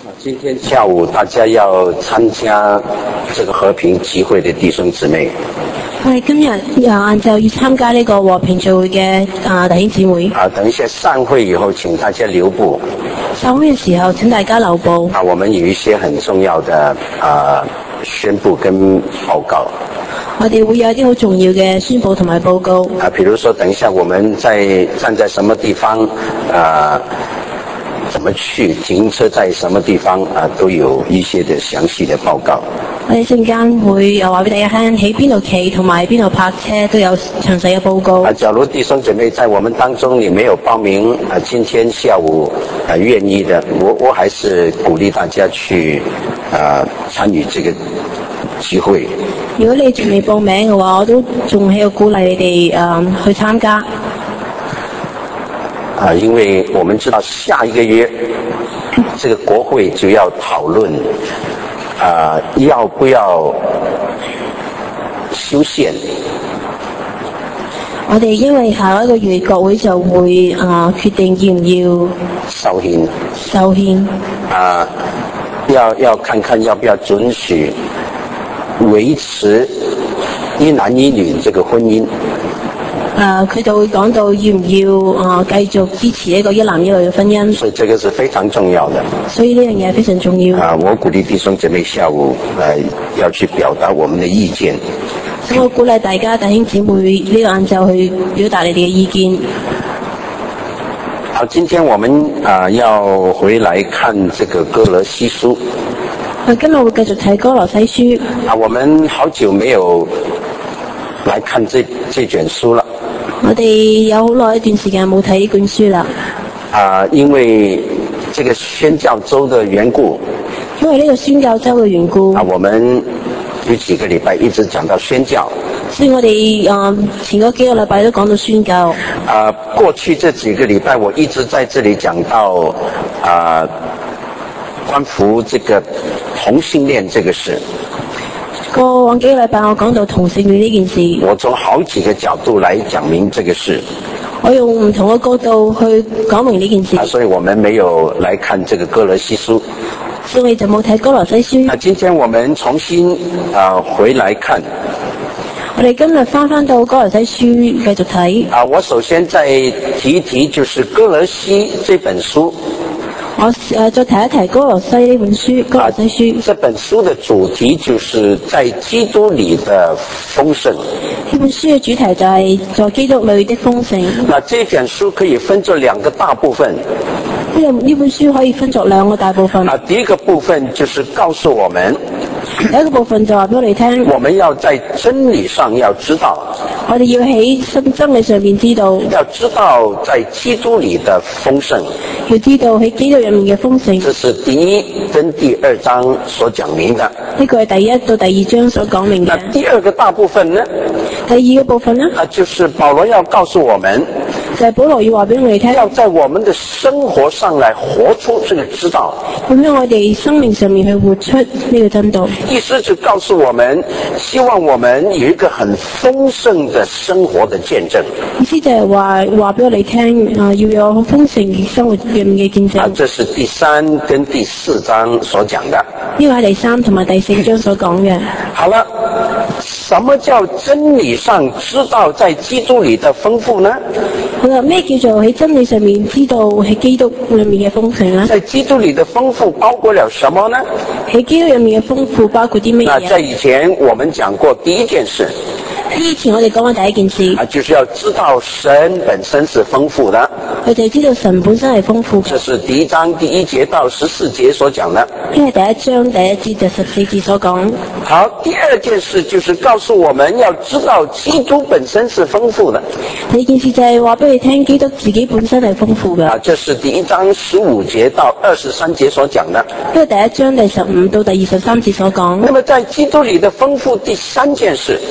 今天下午大家要參加這個和平集會的弟兄姊妹。 我哋今日晏晝要參加呢個和平聚會嘅弟兄姊妹。 等一下散會以後，請大家留步。 散會嘅時候，請大家留步。 我們有一些很重要的宣布跟報告。 我哋會有一啲好重要嘅宣布同埋報告。 比如說等一下我們站在什麼地方怎麼去停車，在什麼地方都有一些的詳細的報告。 我哋陣間會又話俾大家聽，喺邊度企同埋邊度泊車都有詳細嘅報告。 假如弟兄姐妹在我們當中你沒有報名今天下午願意的，我還是鼓勵大家去參與這個集會。 如果你仲未報名嘅話，我都仲喺度鼓勵你哋去參加。 因為我們知道下一個月這個國會就要討論要不要修憲。 我哋因為下一個月國會就會決定要唔要修憲。 修憲。 要看看要不要准許維持一男一女這個婚姻。 佢就會講到要唔要繼續支持一個一男一女嘅婚姻。 所以這個是非常重要的。 所以呢樣嘢非常重要。 我鼓勵弟兄姐妹下午要去表達我們的意見。 所以我鼓勵大家弟兄姊妹呢個晏晝去表達你哋嘅意見。 好，今天我們要回來看這個歌羅西書。 今日會繼續睇歌羅西書。 我們好久沒有來看這卷書了。 我哋有好耐一段時間冇睇呢卷書啦。 因為這個宣教周的緣故。 因為呢個宣教周嘅緣故。 我們有幾個禮拜一直講到宣教。 所以我哋前嗰幾個禮拜都講到宣教。 過去這幾個禮拜我一直在這裡講到關乎這個同性戀這個事。 過往幾個禮拜我講到同性戀呢件事。我從好幾個角度來講明這個事。 我用唔同嘅角度去講明呢件事。 所以我們沒有來看這個歌羅西書。 所以我哋就冇睇歌羅西書。 今天我們重新回來看。 我哋今日翻到歌羅西書繼續睇。 我首先再提一提，就是歌羅西這本書。 我再提一提歌羅西呢本書，歌羅西書。 這本書的主題就是在基督裏的豐盛。 呢本書嘅主題就係在基督裏的豐盛。 那這本書可以分作兩個大部分。 呢本書可以分作兩個大部分。 第一個部分就是告訴我們。 第一個部分就話俾我哋聽。 我們要在真理上要知道。 我哋要喺真理上面知道。 要知道在基督裏的豐盛。 要知道喺基督入面嘅豐盛。 這是第一跟第二章所講明的。 呢個係第一到第二章所講明嘅。 那第二個大部分呢？ 第二個部分呢？ 就是保羅要告訴我們。 就係保羅要話俾我哋聽。 要在我們的生活上來活出這個之道。 咁樣我哋生命上面去活出呢個真道。 意思就告訴我們，希望我們有一個很豐盛的生活的見證。 意思就係話俾我哋聽，要有好豐盛生活入面嘅見證。 這是第3跟第4章所講的。 呢個係第3同埋第4章所講嘅。 好了，什麼叫真理上知道在基督裏的豐富呢？ 好啦，咩叫做喺真理上面知道喺基督裏面嘅豐盛呢？ 在基督裏的豐富包括了什麼呢？ 喺基督入面嘅豐富包括啲乜嘢？ 在以前我們講過第一件事。 以前我哋講過第一件事。 就是要知道神本身是豐富的。 我哋知道神本身係豐富嘅。 這是第1章第1節到14節所講的。 呢係第1章第1節就14節所講。 好，第二件事就是告訴我們要知道基督本身是豐富的。 第二件事就係話俾你聽，基督自己本身係豐富嘅。 這是第1章15節到23節所講的。 呢個第1章第15到第23節所講。 那麼在基督裏的豐富，第3件事。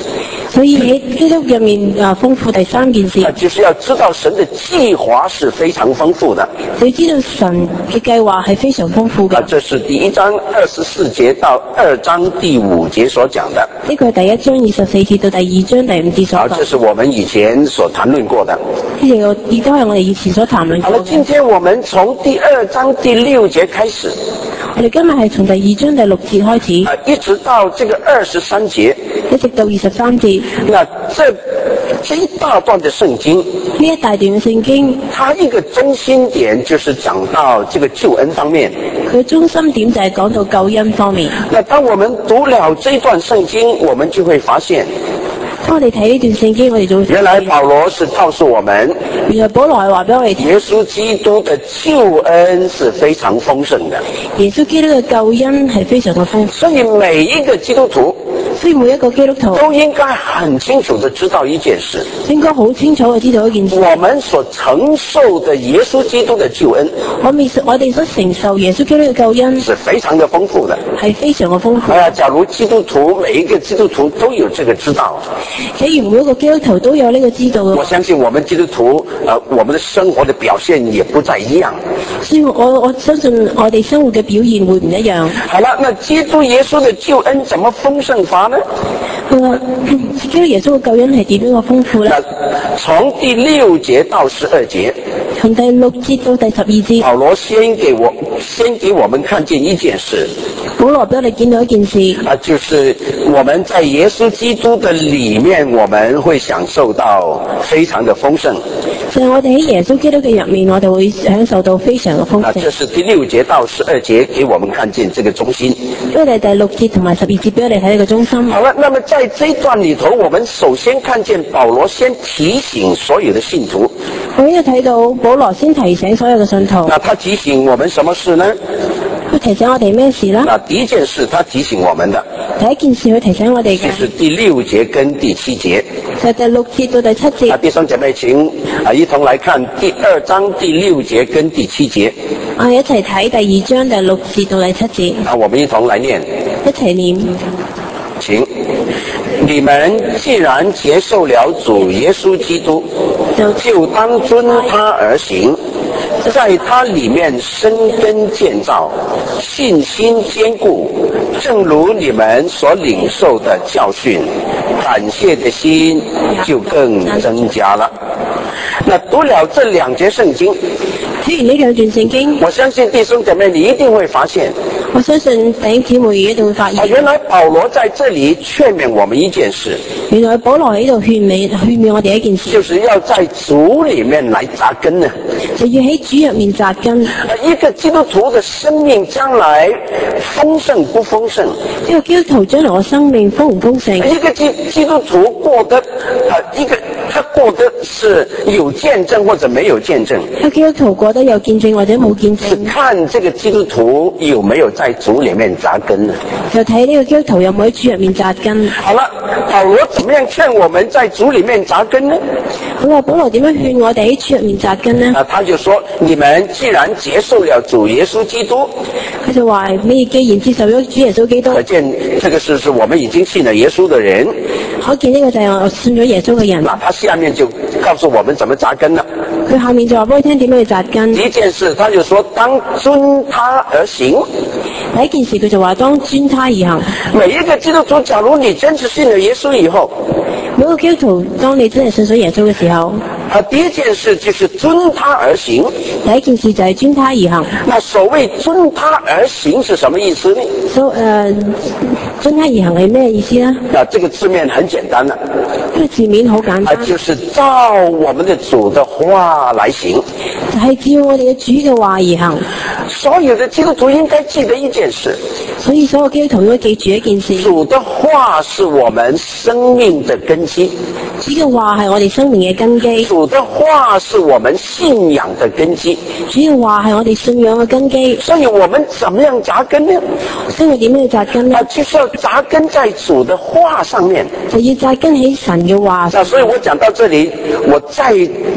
所以喺基督入面豐富第三件事， 就是要知道神的計劃是非常豐富的。 你知道神嘅計劃係非常豐富嘅。 這是第1章24節到2章第5節所講的。 呢個係第1章24節到第2章第5節所講。 這是我們以前所談論過的。 呢個亦都係我哋以前所談論過嘅。 好了，今天我們從第2章第6節開始。 我哋今日係從第2章第6節開始， 一直到這個23節， 一直到23節。 那這一大段的聖經， 呢一大段嘅聖經， 它一個中心點就是講到這個救恩方面。 佢中心點就係講到救恩方面。 那當我們讀了這段聖經，我們就會發現， 當我哋睇呢段聖經，我哋就會原來保羅是告訴我們， 原來保羅係話俾我哋聽， 耶穌基督的救恩是非常豐盛的。 耶穌基督嘅救恩係非常嘅豐富， 所以每一個基督徒， 所以每一個基督徒都應該很清楚地知道一件事， 應該好清楚嘅知道一件事， 我們所承受的耶穌基督的救恩， 我哋所承受耶穌基督嘅救恩是非常的豐富的， 係非常嘅豐富。 假如基督徒每一個基督徒都有這個知道， 假如每一個基督徒都有呢個知道嘅， 我相信我們基督徒我們的生活的表現也不再一樣。 所以我相信我哋生活嘅表現會唔一樣。 好了，那基督耶穌的救恩怎麼豐盛法呢？ 基督耶穌嘅救恩係點樣嘅豐富呢？ 從第6節到12節， 從第6節到第12節， 保羅先給我們看見一件事。 保羅俾我哋見到一件事， 就是我們在耶穌基督的裏面，我們會享受到非常的豐盛。 就係我哋喺耶穌基督嘅入面，我哋會享受到非常嘅豐盛。 這是第6節到12節給我們看見這個中心。 因為第6節同埋12節俾我哋睇呢個中心。 好了，那麼在這一段裏頭，我們首先看見保羅先提醒所有的信徒。 我呢度睇到保羅先提醒所有嘅信徒。 那他提醒我們什麼事呢？ 佢提醒我哋咩事呢？ 那第一件事，他提醒我們的第一件事，佢提醒我哋嘅就是第6節跟第7節。 就係第6節到第7節。 弟兄姐妹，請一同來看第2章第6節跟第7節。 我哋一齊睇第2章第6節到第7節。 我們一同來念， 一齊念。 請。你們既然接受了主耶穌基督，就當遵他而行，在他裏面生根建造，信心堅固，正如你們所領受的教訓，感謝的心就更增加了。那讀了這2節聖經， 睇完呢2段聖經， 我相信弟兄姐妹你一定會發現， 我相信弟兄姊妹一定會發現， 原來保羅在這裏勸勉我們一件事。 原來保羅喺度勸勉我哋一件事，就是要在主裏面來扎根呢， 就要喺主入面扎根。 一個基督徒的生命將來豐盛不豐盛？ 一個基督徒將來嘅生命豐唔豐盛？ 一個基督徒過得他過得是有見證或者沒有見證？ 一個基督徒過得有見證或者冇見證？ 是看這個基督徒有沒有在主裏面扎根呢？ 就睇呢個基督徒有冇喺主入面扎根。 好了，保羅怎麼樣勸我們在主裏面扎根呢？ 好啦，保羅點樣勸我哋喺主入面扎根呢？ 他就說：你們既然接受了主耶穌基督， 佢就話你既然接受咗主耶穌基督， 可見這個是我們已經信了耶穌的人。 可見呢個就係我信咗耶穌嘅人。 他下面就告訴我們怎麼扎根了。 佢下面就話俾我聽點樣去扎根。 第一件事，他就說當遵他而行。 第一件事佢就話當遵他而行。 每一個基督徒，假如你真是信了耶穌以後， 每個基督徒當你真係信咗耶穌嘅時候， 第一件事就是遵他而行。 第一件事就係遵他而行。 那所謂遵他而行是什麼意思呢？ 遵他而行係咩意思呢？ 這個字面很簡單啦。 呢個字面好簡單。 就是照我們的主的話來行。 就係照我哋嘅主嘅話而行。 所有的基督徒應該記得一件事。 所以所有基督徒應該記住一件事。 主的話是我們生命的根基。 主嘅話係我哋生命嘅根基。 主的話是我們信仰的根基。 主嘅話係我哋信仰嘅根基。 所以我們怎麼樣扎根呢？ 所以點樣去扎根呢？ 就是要扎根在主的話上面。 就要扎根喺神嘅話上。 所以我講到這裏，我再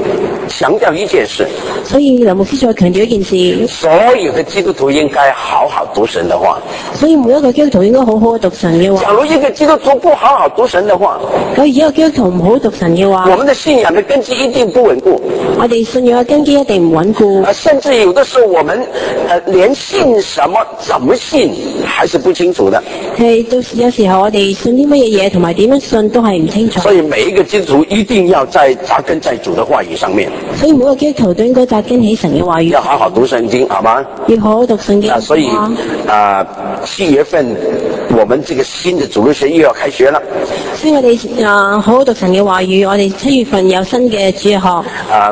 強調一件事， 所以林牧師再強調一件事， 所有的基督徒應該好好讀神的話。 所以每一個基督徒應該好好讀神嘅話。 假如一個基督徒不好好讀神的話， 假如一個基督徒唔好讀神嘅話， 我們的信仰的根基一定不穩固。 我哋信仰嘅根基一定唔穩固。 甚至有的時候我們連信什麼、怎麼信還是不清楚的。 係到時有時候我哋信啲乜嘢嘢同埋點樣信都係唔清楚。 所以每一個基督徒一定要扎根在主的話語上面。 所以每個基督徒都應該扎根喺神嘅話語。 要好好讀聖經，好嗎？ 要好好讀聖經。 所以7月份我們這個新的主日學又要開學了。 所以我哋好好讀神嘅話語，我哋7月份有新嘅主日學。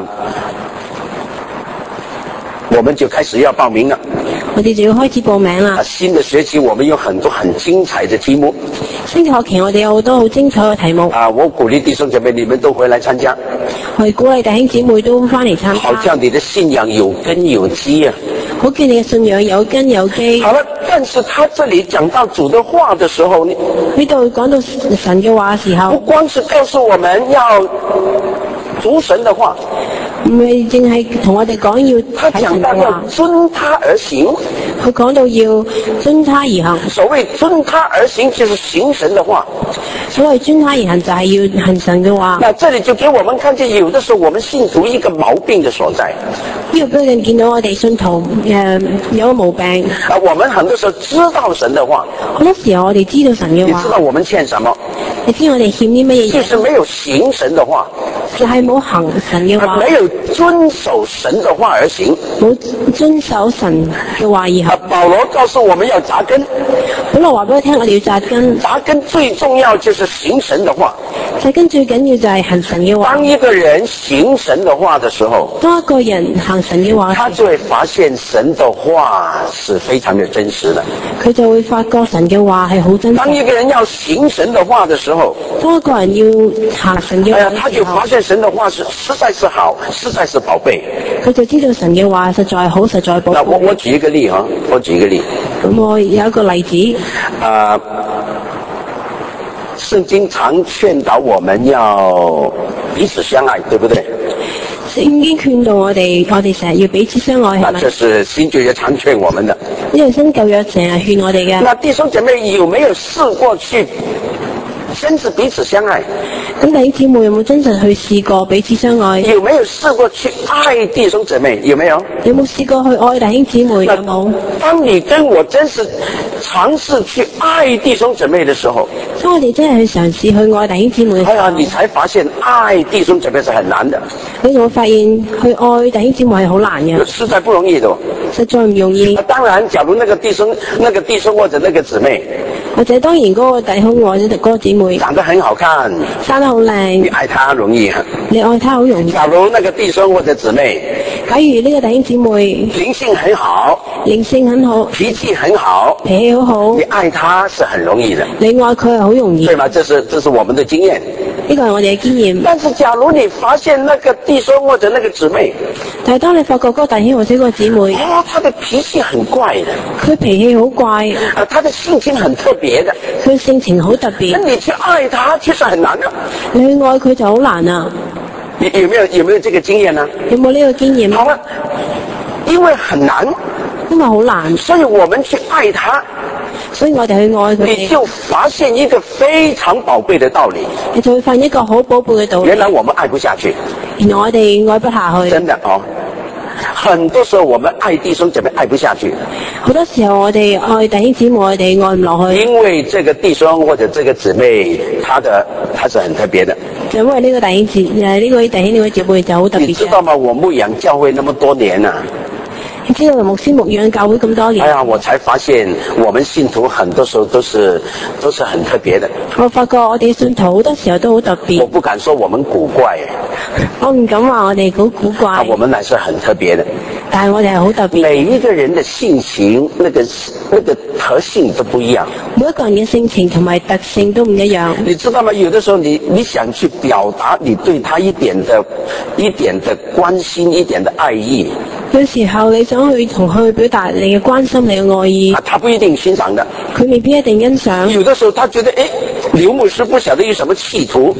我們就開始要報名了。 我哋就要開始報名啦。 新的學期我們有很多很精彩的題目。 新嘅學期我哋有好多好精彩嘅題目。 我鼓勵弟兄姐妹你們都回來參加。 我哋鼓勵弟兄姊妹都翻嚟參加。 好叫你的信仰有根有基啊。 好叫你嘅信仰有根有基。 好了，但是他這裡講到主的話的時候， 呢度講到神嘅話嘅時候， 不光是告訴我們要讀神的話， 唔係淨係同我哋講要睇神嘅話， 遵他而行。 佢講到要遵他而行。 所謂遵他而行，就是行神的話。 所謂遵他而行，就係要行神嘅話。 那這裡就給我們看見，有的時候我們信徒一個毛病的所在。 呢個俾人見到我哋信徒有個毛病。 我們很多時候知道神的話， 好多時候我哋知道神嘅話。 你知道我們欠什麼？ 你知我哋欠啲乜嘢？ 就是沒有行神的話， 就係冇行神嘅話， 沒有遵守神的話而行， 冇遵守神嘅話而行。 保羅告訴我們要扎根。 保羅話俾我聽，我哋要扎根。 扎根最重要就是行神的話。 扎根最緊要就係行神嘅話。 當一個人行神的話的時候， 當一個人行神嘅話， 他就會發現神的話是非常的真實的。 佢就會發覺神嘅話係好真實。 當一個人要行神的話的時候， 當一個人要行神嘅話， 他就發現神的話是實在是好，實在是寶貝。 佢就知道神嘅話實在好，實在寶貝。 我舉一個例啊，我舉一個例。 咁我有一個例子。 聖經常勸導我們要彼此相愛，對不對？ 聖經勸導我哋成日要彼此相愛，係咪？ 這是新舊約常勸我們的。 呢個新舊約成日勸我哋嘅。 那弟兄姐妹有沒有試過去真是彼此相愛？ 咁弟兄姊妹有冇真實去試過彼此相愛？ 有沒有試過去愛弟兄姐妹？有沒有？ 有冇試過去愛弟兄姊妹？有冇？ 當你跟我真是嘗試去愛弟兄姐妹的時候， 當我哋真係去嘗試去愛弟兄姊妹嘅時候， 你才發現愛弟兄姐妹是很難的。 你就會發現去愛弟兄姊妹係好難嘅， 實在不容易的。 實在唔容易。 當然，假如那個弟兄或者那個姊妹， 或者當然嗰個弟兄或者嗰個姊妹長得很好看， 生得好靚， 你愛他容易。 你愛他好容易。 假如那個弟兄或者姊妹， 假如呢個弟兄姊妹靈性很好， 靈性很好， 脾氣很好， 脾氣好好， 你愛他是很容易的。 你愛佢係好容易， 對嗎？這是我們的經驗。 呢個係我哋嘅經驗。 但是假如你發現那個弟兄或者那個姊妹， 但係當你發覺嗰個弟兄或者嗰個姊妹， 他的脾氣很怪的， 佢脾氣好怪， 他的性情很特別的， 佢性情好特別， 那你去愛他其實很難的。 你去愛佢就好難啊！ 你有沒有這個經驗呢？ 有冇呢個經驗？ 好了，因為很難， 因為好難， 所以我們去愛他。 所以我哋去愛佢， 你就發現一個非常寶貝的道理， 你就會發現一個好寶貝嘅道理。 原來我們愛不下去， 原來我哋愛不下去。 真的哦，很多時候我們愛弟兄姐妹愛不下去， 好多時候我哋愛弟兄姊妹，我哋愛唔落去， 因為這個弟兄或者這個姊妹，他是很特別的。 就因為呢個弟兄姊呢位弟兄呢位姊妹就好特別。 你知道嗎？我牧養教會那麼多年啊， 你知道牧師牧養教會咁多年， 我才發現我們信徒很多時候都是很特別的。 我發覺我哋信徒好多時候都好特別。 我不敢說我們古怪， 我唔敢話我哋好古怪。 我們乃是很特別的。 但係我哋係好特別。 每一個人的性情那個特性都不一樣。 每一個人嘅性情同埋特性都唔一樣。 你知道嗎？有的時候你想去表達你對他一點的關心，一點的愛意。 有時候你想去同佢表達你嘅關心，你嘅愛意， 他不一定欣賞的。 佢未必一定欣賞。 有的時候他覺得，劉牧師不曉得有什麼企圖。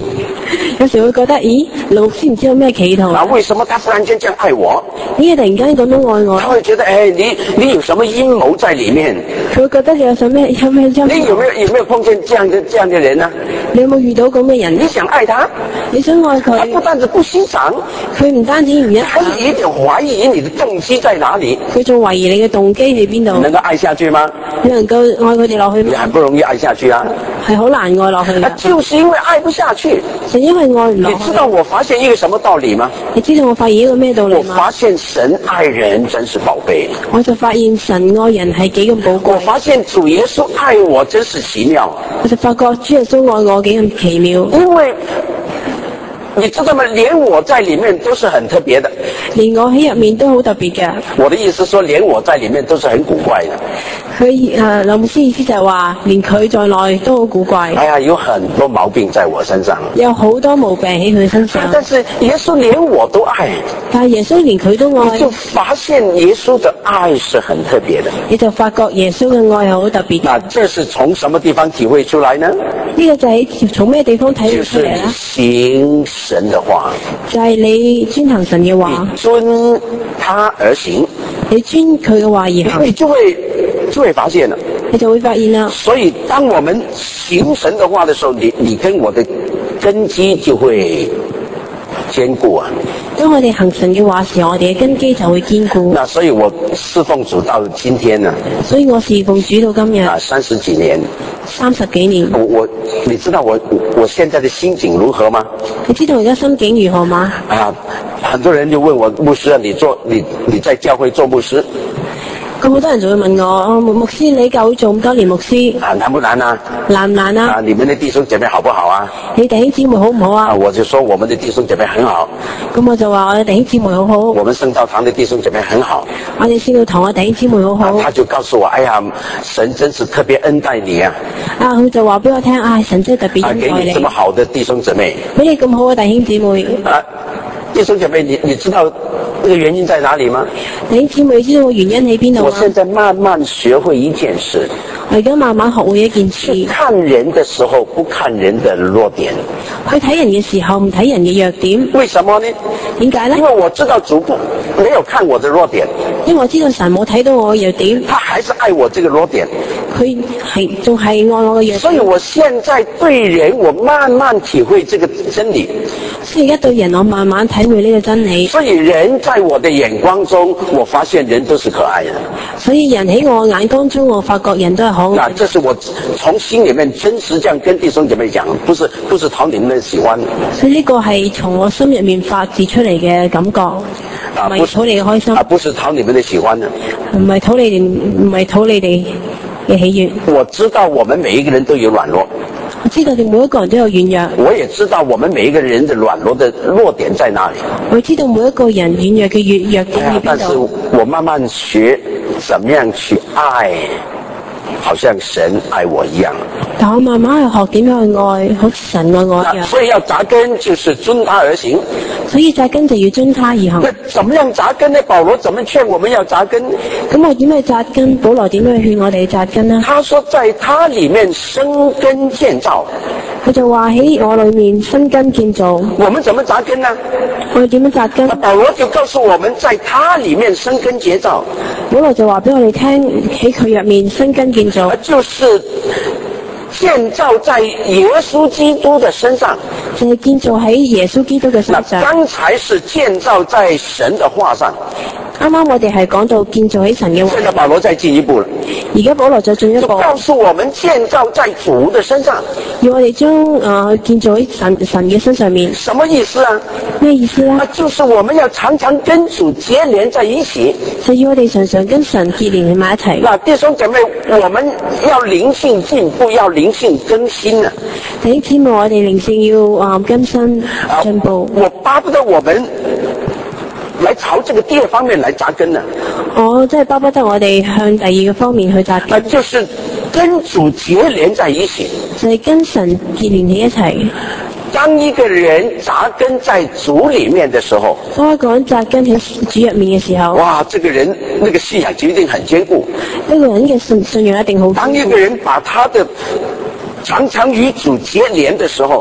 有時會覺得，咦，老牧師唔知有咩企圖？ 為什麼他忽然間這樣愛我？ 點解突然間咁樣愛我？ 他會覺得，你有什麼陰謀在裡面？ 佢會覺得你有什麼陰謀？ 你有沒有碰見這樣的人呢？ 你有冇遇到咁嘅人？ 你想愛他？ 你想愛佢？ 他不但是不欣賞， 佢唔單止唔欣賞， 他有點懷疑你的動機在哪裡。 佢仲懷疑你嘅動機喺邊度？ 你能夠愛下去嗎？ 你能夠愛佢哋落去嗎？ 你很不容易愛下去啊， 係好難愛落去嘅。 就是因為愛不下去。 就因為愛唔落去。 你知道我發現一個什麼道理嗎？ 你知道我發現一個咩道理嗎？ 我發現神愛人真是寶貝。 我就發現神愛人係幾咁寶貴。 我發現主耶穌愛我真是奇妙。 我就發覺主耶穌愛我幾咁奇妙。 因為你知道嗎？連我在裡面都是很特別的。 連我喺入面都好特別嘅。 我的意思說，連我在裡面都是很古怪的。 劉牧師意思就係話，連佢在內都好古怪。 哎呀，有很多毛病在我身上。 有好多毛病喺佢身上。 但是耶穌連我都愛。 但係耶穌連佢都愛。 你就發現耶穌的愛是很特別的。 你就發覺耶穌嘅愛係好特別。 那這是從什麼地方體會出來呢？ 呢個就係從咩地方體會出嚟啦？ 行神的話。 就係你遵行神嘅話。 你遵他而行。 你遵佢嘅話而行。 你就會發現了。 你就會發現啦。 所以當我們行神的話的時候，你跟我的根基就會堅固啊。 當我哋行神嘅話時候，我哋嘅根基就會堅固。 那所以我侍奉主到今天呢。 所以我侍奉主到今日。 30幾年。 30幾年。 你知道我現在的心境如何嗎？ 你知道我而家心境如何嗎？ 很多人就問我，牧師啊，你在教會做牧師？ 咁好多人就會問我，牧師你教會做咁多年牧師， 難不難啊？ 難唔難啊？ 你們的弟兄姐妹好不好啊？ 你弟兄姊妹好唔好啊？ 我就說我們的弟兄姐妹很好。 咁我就話我哋弟兄姊妹好好。 我們聖道堂的弟兄姐妹很好。 我哋聖道堂嘅弟兄姊妹好好。 他就告訴我，哎呀，神真是特別恩待你啊！ 佢就話俾我聽，神真係特別恩待你。 給你這麼好的弟兄姊妹。 俾你咁好嘅弟兄姊妹。 弟兄姐妹，你知道這個原因在哪裡嗎？ 弟兄姊妹知道個原因喺邊度嗎？ 我現在慢慢學會一件事。 我而家慢慢學會一件事。 看人的時候不看人的弱點。 去睇人嘅時候唔睇人嘅弱點。 為什麼呢？ 點解呢？ 因為我知道主沒有看我的弱點。 因為我知道神冇睇到我嘅弱點。 他還是愛我這個弱點。 佢仲係愛我嘅弱點。 所以我現在對人，我慢慢體會這個真理。 所以而家對人，我慢慢體會呢個真理。 所以人在我的眼光中，我發現人都是可愛的。 所以人喺我眼光中，我發覺人都係可愛。 那這是我從心裡面真實這樣跟弟兄姐妹講，不是討你們喜歡。 所以呢個係從我心入面發自出嚟嘅感覺，唔係討你嘅開心。 不是討你們的喜歡的。 唔係討你哋嘅喜悅。 我知道我們每一個人都有軟弱。 我知道你每一個人都有軟弱。 我也知道我們每一個人的軟弱的弱點在哪裡。 我知道每一個人軟弱嘅弱點喺邊度。 但是我慢慢學怎麼樣去愛，好像神愛我一樣。 但我慢慢去學點樣去愛，好似神愛我一樣。 所以要扎根，就是遵他而行。 所以扎根就要遵他而行。 那怎麼樣扎根呢？保羅怎麼勸我們要扎根？ 咁我點去扎根？保羅點去勸我哋扎根呢？ 他說在他裡面生根建造。 佢就話喺我裡面生根建造。 我們怎麼扎根呢？ 我哋點樣扎根？ 保羅就告訴我們在他裡面生根建造。 保羅就話俾我哋聽喺佢入面生根建造。 就是建造在耶穌基督的身上， 就係建造喺耶穌基督嘅身上。 那剛才是建造在神的話上。 啱啱我哋係講到建造喺神嘅話。 現在保羅再進一步了。 而家保羅再進一步， 就告訴我們建造在主的身上。 要我哋將建造喺神嘅身上面。 什麼意思啊？ 咩意思啊？ 就是我們要常常跟主結連在一起。 就要我哋常常跟神結連喺埋一齊。 那弟兄姐妹，我們要靈性進步，要靈性更新啊！ 弟兄姊妹，我哋靈性要更新進步。 我巴不得我們來朝這個第二方面來扎根呢。 我真係巴不得我哋向第二個方面去扎根。 就是跟主結連在一起。 就係跟神結連喺一齊。 當一個人扎根在主裡面的時候， 當一個人扎根喺主入面嘅時候， 哇，這個人那個信仰就一定很堅固。 呢個人嘅信仰一定好堅固。 當一個人把他的常常與主結連的時候，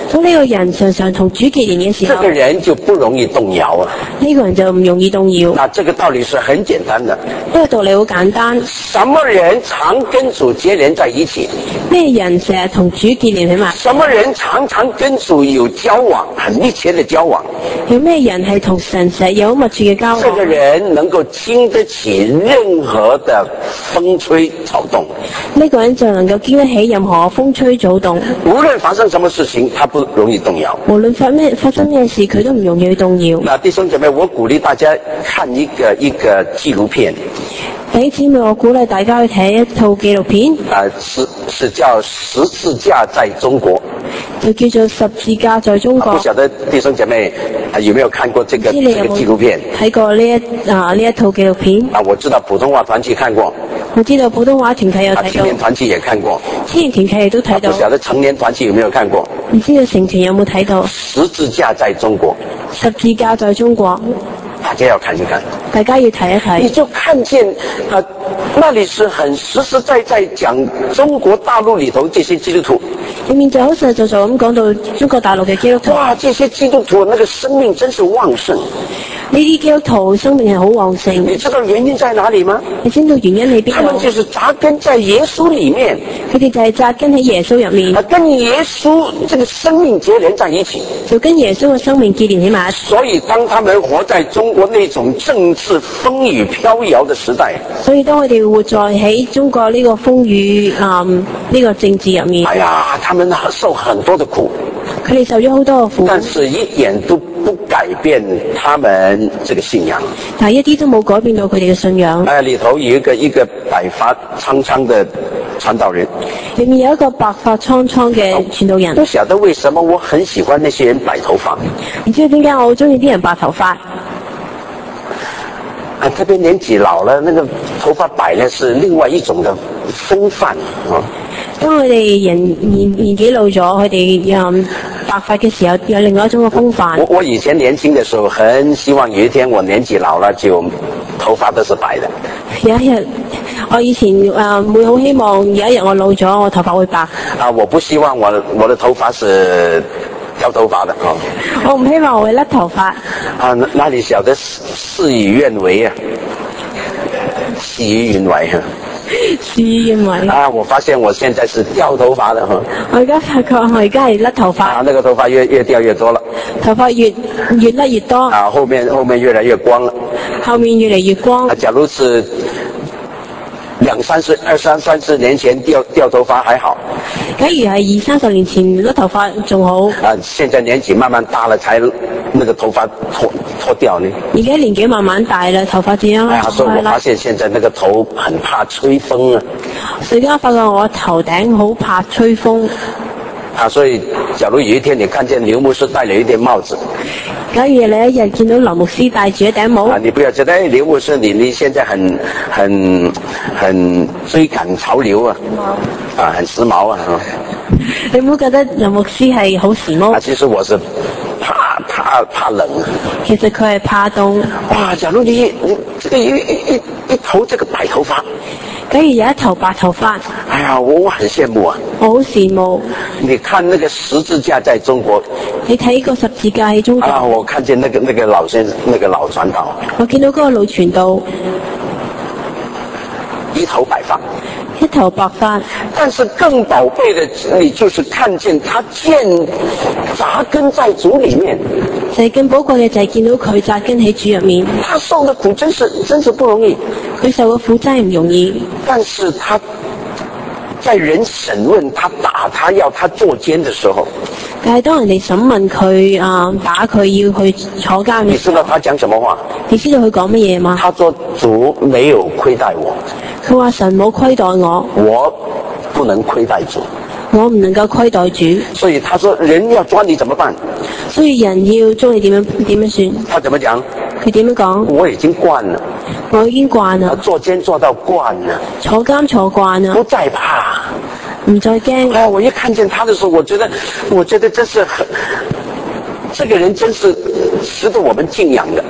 當呢個人常常同主結連嘅時候， 這個人就不容易動搖啊。 呢個人就唔容易動搖。 那這個道理是很簡單的。 呢個道理好簡單。 什麼人常跟主結連在一起？ 咩人成日同主結連起埋？ 什麼人常常跟主有交往，很密切的交往？ 有咩人係同神成日有密切嘅交往？ 這個人能夠經得起任何的風吹草動。 呢個人就能夠經得起任何風吹草動。 無論發生什麼事情，他不容易動搖。 無論發生咩事，佢都唔容易去動搖。 那弟兄姐妹，我鼓勵大家看一個紀錄片。 弟兄姊妹，我鼓勵大家去睇一套紀錄片。 是叫《十字架在中國》， 就叫做《十字架在中國》。 不曉得弟兄姐妹有沒有看過這個紀錄片？ 睇過呢一套紀錄片。 我知道普通話團契看過。 我知道普通話團契有睇到。 青年團契也看過。 青年團契亦都睇到。 不曉得成年團契有沒有看過？ 唔知道成團有冇睇到？ 十字架在中國。 十字架在中國。 大家要看一看。 大家要睇一睇。 你就看見那裡是很實實在在講中國大陸裡頭這些基督徒。 裏面就好實實在在咁講到中國大陸嘅基督徒。 哇，這些基督徒那個生命真是旺盛。 呢啲基督徒生命係好旺盛。 你知道原因在哪裡嗎？ 你知道原因喺邊度？ 他們就是扎根在耶穌裡面。 佢哋就係扎根喺耶穌入面。 跟耶穌這個生命結連在一起。 就跟耶穌嘅生命結連起埋。 所以當他們活在中國那種政治風雨飄搖的時代。 所以當佢哋活在喺中國呢個風雨呢個政治入面。 哎呀，他們受很多的苦。 佢哋受咗好多嘅苦。 但是一點都不改變他們這個信仰。 但係一啲都冇改變到佢哋嘅信仰。 裡頭有一個白髮蒼蒼的傳道人。 裏面有一個白髮蒼蒼嘅傳道人。 不曉得為什麼我很喜歡那些人白頭髮。 唔知道點解我好中意啲人白頭髮。 特別年紀老了，那個頭髮白呢是另外一種的風範啊。 當佢哋年紀老咗，佢哋白髮嘅時候有另外一種嘅風範。 我以前年輕的時候，很希望有一天我年紀老了，就頭髮都是白的。 有一日，我以前會好希望有一日我老咗，我頭髮會白。 我不希望我的頭髮是掉頭髮的。 我唔希望我會甩頭髮。 那你曉得事與願違啊？事與願違啊！ 事與願違。 我發現我現在是掉頭髮的。 我而家發覺我而家係甩頭髮。 那個頭髮越掉越多了。 頭髮越甩越多。 後面越來越光了。 後面越嚟越光。 假如是二三十年前掉頭髮還好。 假如係20-30年前甩頭髮仲好。 現在年紀慢慢大了，才那個頭髮脫掉呢。 而家年紀慢慢大啦，頭髮點樣？ 所以我發現現在那個頭很怕吹風啊。 所以而家發覺我頭頂好怕吹風。 所以假如有一天你看見劉牧師戴了一頂帽子。 假如你一日見到劉牧師戴住一頂帽。 你不要覺得劉牧師你現在很追趕潮流啊。很時髦啊。 你唔好覺得劉牧師係好時髦。 其實我是怕冷。 其實佢係怕凍。 假如你這個一頭這個白頭髮。 假如有一頭白頭髮。 哎呀，我很羨慕啊。 我好羨慕。 你看那個十字架在中國。 你睇個十字架喺中國。 我看見那個老先生，那個老傳道。 我見到嗰個老傳道。 一頭白髮。 一頭白髮。 但是更寶貝的，你就是看見他扎根在主裡面。 就係更寶貴嘅，就係見到佢扎根喺主入面。 他受的苦真是不容易。 佢受嘅苦真係唔容易。 但是他在人審問他打他要他坐監的時候。 但係當人哋審問佢打佢要去坐監嘅時候。 你知道他講什麼話？ 你知道佢講乜嘢嗎？ 他說主沒有虧待我。 佢話神冇虧待我。 我不能虧待主。 我唔能夠虧待主。 所以他說人要抓你怎麼辦？ 所以人要捉你點樣算？ 他怎麼講？ 佢點樣講？ 我已經慣了。 我已經慣啦。 坐監坐到慣了。 坐監坐慣啦。 不再怕。 唔再驚。 我一看見他的時候，我覺得真是這個人真是值得我們敬仰的。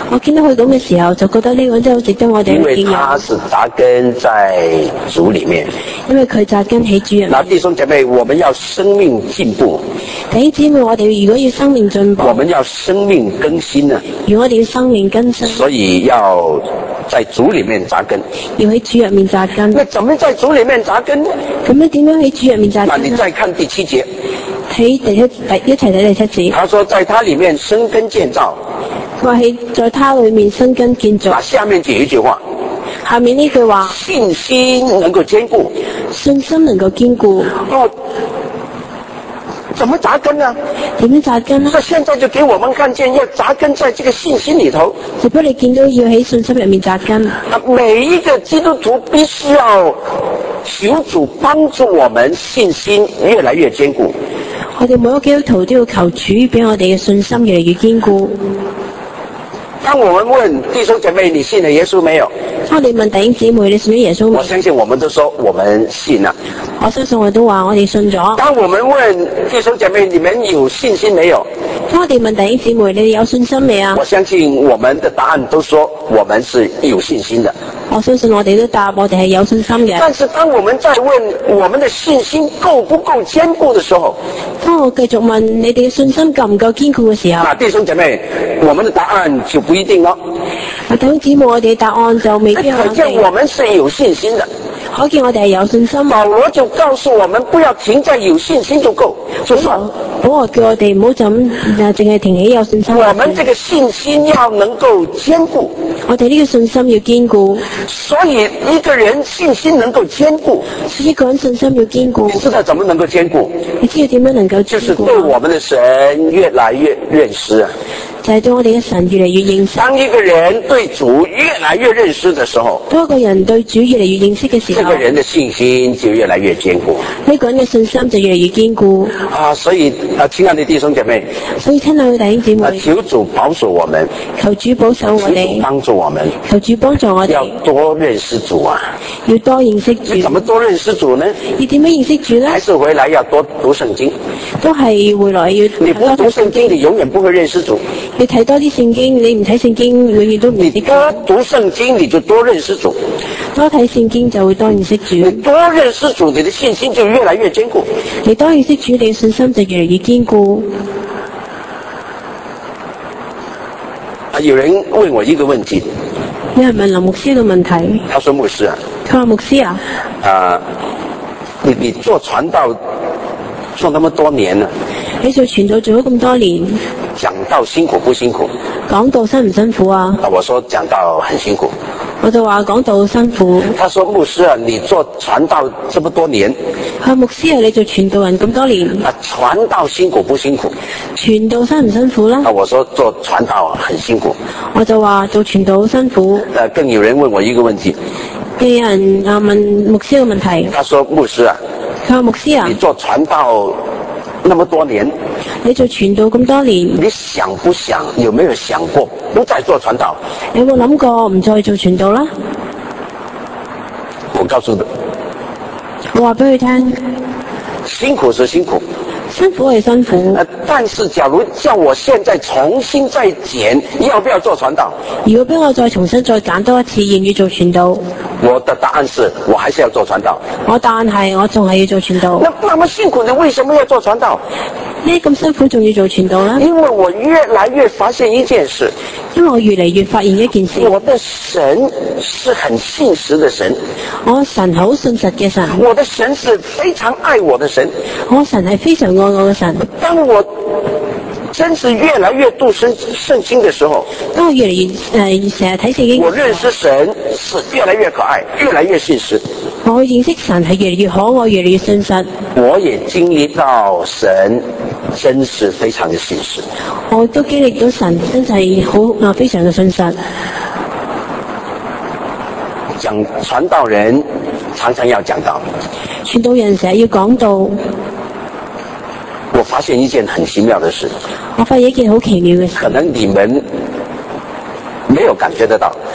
我見到佢咁嘅時候，就覺得呢個人真係好值得我哋因為去敬仰， 他是扎根在主裡面。 因為佢扎根喺主入面。 那弟兄姐妹，我們要生命進步， 弟兄姊妹，我哋如果要生命進步， 我們要生命更新呢， 如果我哋要生命更新， 所以要在主裡面扎根。 要喺主入面扎根。 那怎麼在主裡面扎根呢？ 咁樣點樣喺主入面扎那你根呢？ 再看第7節， 睇一齊睇第7節， 他說在他裡面生根建造。 佢話喺在他裏面生根建造。 那下面就有一句話， 下面呢句話， 信心能夠堅固。 信心能夠堅固。 哦，怎麼扎根呢？ 點樣扎根呢？ 這現在就給我們看見，要扎根在這個信心裡頭。 只不過你見到要喺信心入面扎根。 每一個基督徒必須要求主幫助我們信心越來越堅固。 我哋每個基督徒都要求主俾我哋嘅信心越嚟越堅固。 當我們問弟兄姐妹，你信了耶穌沒有？ 我哋問弟兄姊妹，你信咗耶穌未？ 我相信我們都說我們信了。 我相信我都話我哋信咗。 當我們問弟兄姐妹，你們有信心沒有？ 當我哋問弟兄姊妹，你哋有信心未啊？ 我相信我們的答案都說我們是有信心的。 我相信我哋都答我哋係有信心嘅。 但是當我們在問我們的信心夠不夠堅固的時候， 當我繼續問你哋嘅信心夠唔夠堅固嘅時候， 那弟兄姐妹，我們的答案就不一定了。 弟兄姊妹，我哋嘅答案就未必可見我們是有信心的。 可見我哋係有信心。 保羅就告訴我們，不要停在有信心就夠，就算。 保羅叫我哋唔好就咁淨係停喺有信心。 我們這個信心要能夠堅固。 我哋呢個信心要堅固。 所以一個人信心能夠堅固， 一個人信心要堅固。 你知道怎麼能夠堅固？ 你知道點樣能夠堅固？ 就是對我們的神越來越認識啊。 就係對我哋嘅神越嚟越認識。 當一個人對主越來越認識的時候， 當一個人對主越嚟越認識嘅時候， 這個人的信心就越來越堅固。 呢個人嘅信心就越嚟越堅固。 所以親愛的弟兄姐妹， 所以親愛嘅弟兄姊妹， 求主保守我們， 求主保守我哋， 幫助我們， 求主幫助我哋， 要多認識主啊！ 要多認識主。 你怎麼多認識主呢？ 你點樣認識主呢？ 還是回來要多讀聖經。 都係回來要你不讀聖經，你永遠不會認識主。 你睇多啲聖經，你唔睇聖經，永遠都唔認識主。 你多讀聖經，你就多認識主。 多睇聖經就會多認識主。 你多認識主，你的信心就越來越堅固。 你多認識主，你嘅信心就越嚟越堅固。 有人問我一個問題， 有人問林牧師一個問題， 他說牧師啊， 佢話牧師啊， 你做傳道做那麼多年了， 你做傳道做咗咁多年， 講道辛苦不辛苦？ 講道辛唔辛苦啊？ 我說講道很辛苦。 我就話講道辛苦。 他說牧師啊，你做傳道這麼多年， 牧師啊，你做傳道人咁多年， 傳道辛苦不辛苦？ 傳道辛唔辛苦啦？ 我說做傳道很辛苦。 我就話做傳道好辛苦。 更有人問我一個問題， 有人問牧師一個問題， 他說牧師啊， 佢話牧師啊， 你做傳道那麼多年， 你做傳道咁多年， 你想不想，有沒有想過不再做傳道？ 你有冇諗過唔再做傳道啦？ 我告訴你， 我話俾佢聽， 辛苦是辛苦， 辛苦係辛苦。 但是假如叫我現在重新再揀，要不要做傳道？ 如果俾我再重新再揀多一次，願意做傳道？ 我的答案是我還是要做傳道。 我答案係我仲係要做傳道。 那麼辛苦，你為什麼要做傳道？ 呢咁辛苦仲要做傳道呢？ 因為我越來越發現一件事， 因為我越嚟越發現一件事， 我的神是很信實的神， 我神好信實嘅神， 我的神是非常愛我的神， 我神係非常愛我嘅神。 當我真是越來越讀聖經的時候， 當我越嚟越成日睇聖經， 我認識神是越來越可愛，越來越信實。 我認識神係越嚟越可愛，越嚟越信實。 我也經歷到神真是非常的信實。 我都經歷到神真係好非常嘅信實。 講傳道人常常要講道， 傳道人成日要講道。 我發現一件很奇妙的事， 我發現一件好奇妙嘅事， 可能你們沒有感覺得到。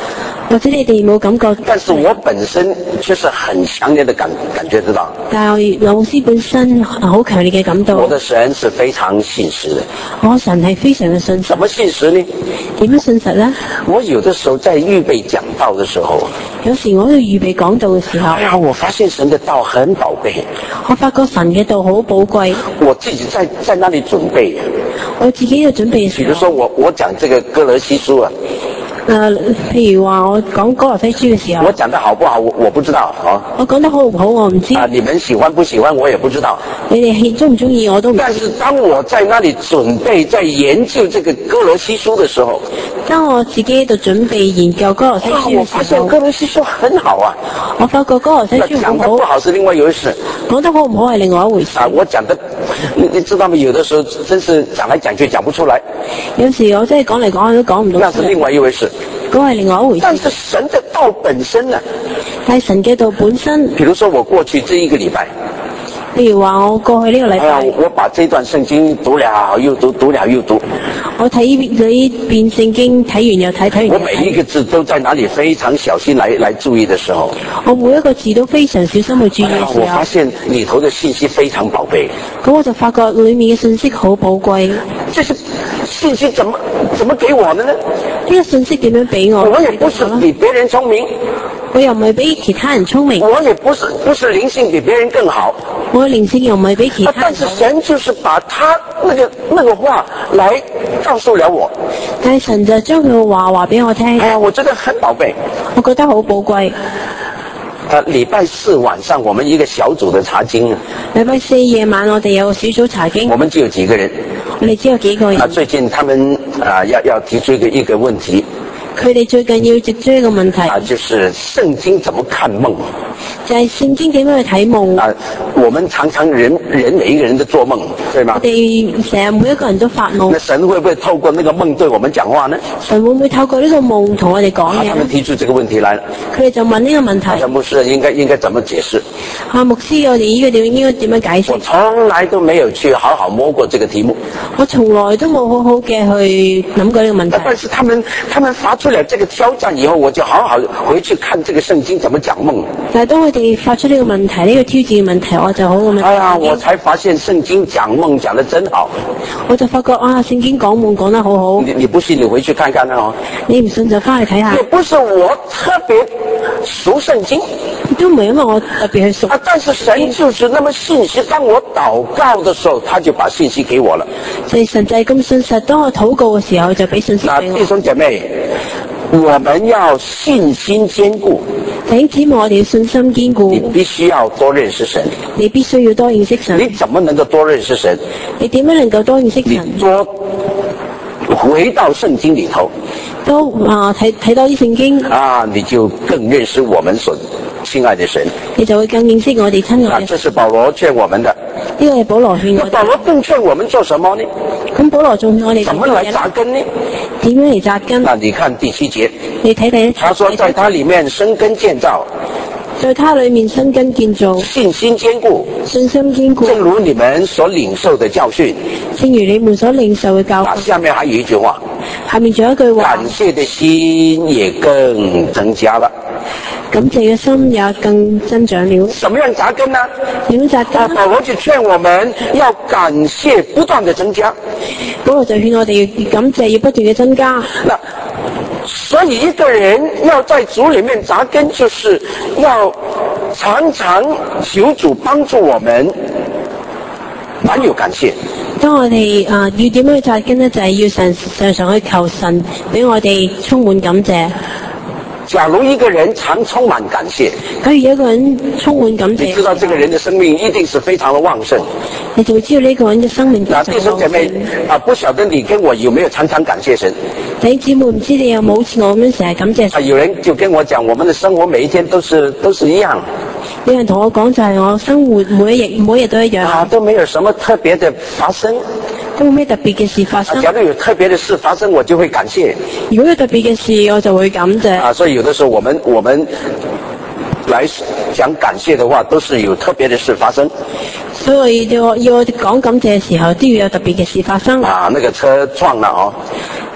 或者你哋冇感覺， 但是我本身卻是很強烈的感覺，知道？ 但係老師本身好強烈嘅感到， 我的神是非常信實的。 我神係非常嘅信實。 怎麼信實呢？ 點樣信實呢？ 我有的時候在預備講道的時候， 有時我喺度預備講道嘅時候， 我發現神的道很寶貝。 我發覺神嘅道好寶貴。 我自己在那裡準備。 我自己要準備嘅時候， 比如說我講這個歌羅西書啊。 譬如話我講歌羅西書嘅時候， 我講得好不好我不知道啊。 我講得好唔好我唔知。 你們喜歡不喜歡我也不知道。 你哋中唔中意我都唔知。 但是當我在那裡準備在研究這個歌羅西書的時候， 當我自己喺度準備研究歌羅西書嘅時候， 我發現歌羅西書很好啊。 我發覺歌羅西書好好。 講得不好是另外一回事。 講得好唔好係另外一回事。 我講得你知道嗎？有的時候真是講來講去講不出來。 有時我真係講嚟講去都講唔到。 那是另外一回事。 嗰係另外一回事。 但是神的道本身呢？ 但係神嘅道本身。 比如說我過去這一個禮拜， 譬如話我過去呢個禮拜， 我把這段聖經讀了又讀，讀了又讀。 我睇呢遍聖經，睇完又睇，睇完又睇。 我每一個字都在哪裡非常小心來注意的時候， 我每一個字都非常小心去注意嘅時候， 我發現裡頭的信息非常寶貝。 咁我就發覺裡面嘅信息好寶貴。 這是信息怎麼給我的呢？ 呢個信息點樣俾我？ 我也不是比別人聰明， 我又唔係比其他人聰明。 我也不是靈性比別人更好。 我靈性又唔係比其他人好。 但是神就是把他那個話來告訴了我。 但係神就將佢嘅話俾我聽。 我覺得很寶貝。 我覺得好寶貴。 禮拜四晚上我們一個小組的查經。 禮拜四夜晚我哋有個小組查經。 我們只有幾個人。 我哋只有幾個人。 最近他們要提出一個問題。 佢哋最近要直追一個問題。 就是聖經怎麼看夢？ 就係聖經點樣去睇夢？ 我們常常人每一個人都做夢，對嗎？ 我哋成日每一個人都發夢。 那神會不會透過那個夢對我們講話呢？ 神會唔會透過呢個夢同我哋講嘢？ 他們提出這個問題來了。 佢哋就問呢個問題。 牧師應該怎麼解釋？ 牧師，我哋應該點樣解釋？ 我從來都沒有去好好摸過這個題目。 我從來都冇好好嘅去諗過呢個問題。 但是他們發出了這個挑戰以後，我就好好回去看這個聖經怎麼講夢。 但係當佢哋發出呢個問題，呢個挑戰嘅問題，我就好咁樣。 我才發現聖經講夢講得真好。 我就發覺聖經講夢講得好好。 你不信你回去看看啦。 你唔信就翻去睇下。 也不是我特別熟聖經， 都唔係因為我特別去熟。 但是神就是那麼信實，當我禱告的時候，他就把信息給我了。 就係神就係咁信實，當我禱告嘅時候就俾信息俾我。 弟兄姐妹，我們要信心堅固。 弟兄姊妹，我哋要信心堅固。 你必須要多認識神。 你必須要多認識神。 你怎麼能夠多認識神？ 你點樣能夠多認識神？ 你多回到聖經裏頭。 都睇多啲聖經。 你就更認識我們所親愛的神。 你就會更認識我哋親愛的神。 這是保羅勸我們的。 呢個係保羅勸我哋。 保羅更勸我們做什麼呢？ 咁保羅仲勸我哋怎麼來扎根呢？ 點樣嚟扎根？ 你看第7節。 你睇第一。 他說在他裏面生根建造。 在他裏面生根建造。 信心堅固。 信心堅固。 正如你們所領受的教訓。 正如你們所領受嘅教訓。 下面還有一句話。 下面仲有一句話。 感謝的心也更增加了。 感謝嘅心也更增長了。 怎麼樣扎根呢？ 點扎根？ 保羅就勸我們要感謝不斷的增加。 保羅就勸我哋要感謝，要不斷嘅增加。 所以一個人要在主裏面扎根，就是要常常求主幫助我們，滿有感謝。 當我哋要點樣去扎根呢？就係要常常去求神俾我哋充滿感謝。 假如一個人常充滿感謝， 假如一個人充滿感謝， 你知道這個人的生命一定是非常的旺盛。 你就會知道呢個人嘅生命非常旺盛。 弟兄姐妹不曉得你跟我有沒有常常感謝神？ 弟兄姊妹，唔知你有冇好似我咁樣成日感謝神？ 有人就跟我講，我們的生活每一天都是一樣。 有人同我講就係我生活每一日都一樣。 都沒有什麼特別的發生。 都冇咩特別嘅事發生。 假如有特別的事發生，我就會感謝。 如果有特別嘅事，我就會感謝。 所以有的時候我們來講感謝的話，都是有特別的事發生。 所以要講感謝嘅時候，都要有特別嘅事發生。 那個車撞了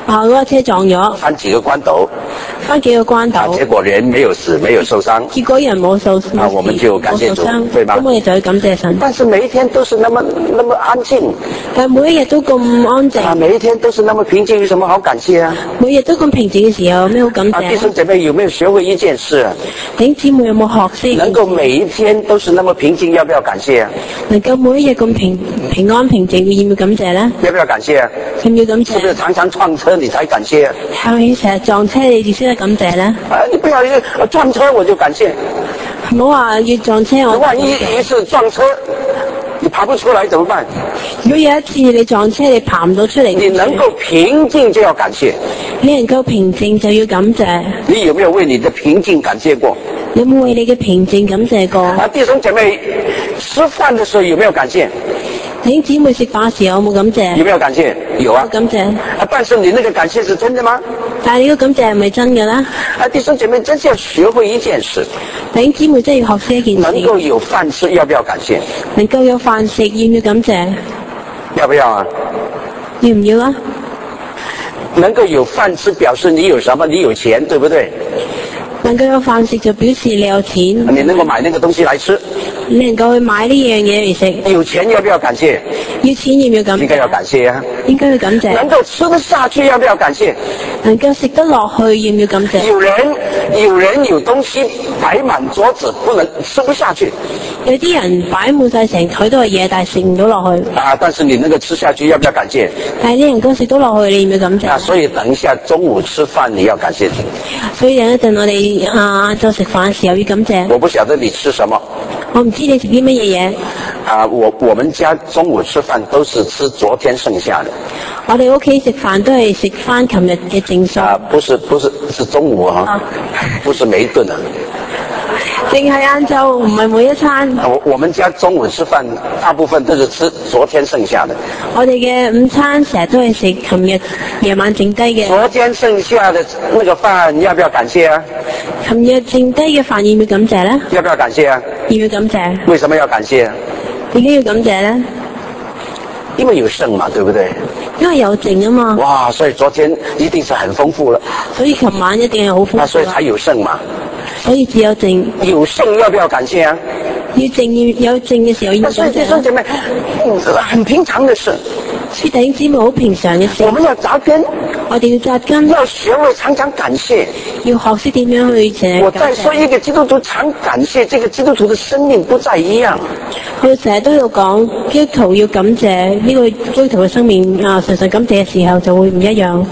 嗰個車撞咗， 翻幾個關斗， 翻幾個關斗， 結果人沒有死，沒有受傷。 結果人冇受傷， 我們就感謝主，對吧？ 咁我哋就要感謝神。 但是每一天都是那麼安靜， 但每一日都咁安靜， 每一天都是那麼平靜，有什麼好感謝啊？ 每日都咁平靜嘅時候，有咩好感謝？ 弟兄姐妹有沒有學會一件事？ 弟兄姊妹有冇學識？ 能夠每一天都是那麼平靜，要不要感謝啊？ 能夠每一日咁平安平靜，要唔要感謝呢？ 要不要感謝啊？ 要唔要感謝？ 是不是常常撞車你才感謝啊？ 係咪成日撞車你至識得感謝呢？ 你不要撞車我就感謝， 唔好話要撞車我。 萬一一次撞車你爬不出來怎麼辦？ 如果有一次你撞車你爬唔到出嚟， 你能夠平靜就要感謝。 你能夠平靜就要感謝。 你有沒有為你的平靜感謝過？ 有冇為你嘅平靜感謝過？ 弟兄姐妹吃飯的時候有沒有感謝？ 弟兄姊妹食飯時候有冇感謝？ 有沒有感謝？有啊。 感謝。 但是你那個感謝是真的嗎？ 但係你個感謝係咪真嘅呢？ 弟兄姐妹真是要學會一件事。 弟兄姊妹真係要學識一件事。 能夠有飯吃，要不要感謝？ 能夠有飯食，要唔要感謝？ 要不要啊？ 要唔要啊？ 能夠有飯吃，表示你有什麼？你有錢，對不對？ 能夠有飯食就表示你有錢。 你能夠買那個東西來吃。 你能夠去買呢樣嘢嚟食。 有錢要不要感謝？ 要錢要唔要感謝？ 應該要感謝啊。 應該要感謝。 能夠吃得下去要不要感謝？ 能夠食得落去要唔要感謝？ 有人有東西擺滿桌子，吃不下去。 有啲人擺滿晒成枱都係嘢，但係食唔到落去。 但是你能夠吃下去，要不要感謝？ 但係你能夠食到落去，你要唔要感謝？ 所以等一下中午吃飯你要感謝。 所以有一陣我哋晏晝食飯嘅時候要感謝。 我不曉得你吃什麼。 我唔知你食啲乜嘢嘢。 我們家中午吃飯都是吃昨天剩下的。 我哋屋企食飯都係食翻琴日嘅剩數。 不是中午啊，不是每一頓啊。 淨係晏晝，唔係每一餐。 我們家中午吃飯，大部分都是吃昨天剩下的。 我哋嘅午餐成日都係食琴日夜晚剩低嘅。 昨天剩下的那個飯，要不要感謝啊？ 琴日剩低嘅飯要唔要感謝呢？ 要不要感謝啊？ 要唔要感謝？ 為什麼要感謝啊？ 點解要感謝呢？ 因為有剩嘛，對不對？ 因為有剩啊嘛。 哇，所以昨天一定是很豐富了。 所以琴晚一定係好豐富。 所以才有剩嘛。 所以只有剩。 有剩要不要感謝啊？ 有剩嘅時候要感謝。 所以弟兄姐妹，很平常的事。 弟兄姊妹好平常嘅事。 我們要扎根。 我哋要扎根。 要學會常常感謝。 要學識點樣去成日感謝。 我再說一個基督徒常感謝，這個基督徒的生命不再一樣。 佢成日都有講基督徒要感謝呢個基督徒嘅生命常常感謝嘅時候就會唔一樣。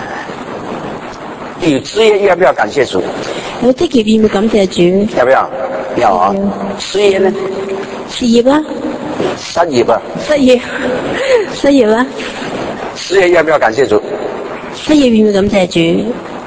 有職業要不要感謝主？ 有職業要唔要感謝主？ 要不要？要啊。事業呢？ 事業啦。 失業啊。 失業啦。 事業要不要感謝主？ 失業要唔要感謝主？